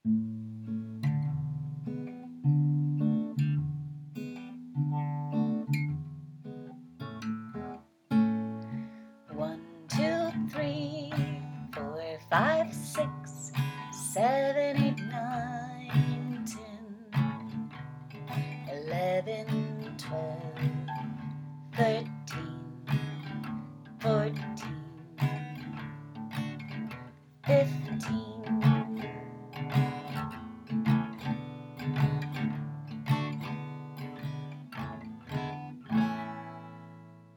1, 2, 3, 4, 5, 6, 7, 8, 9, 10, 11, 12, 13, 14, 15,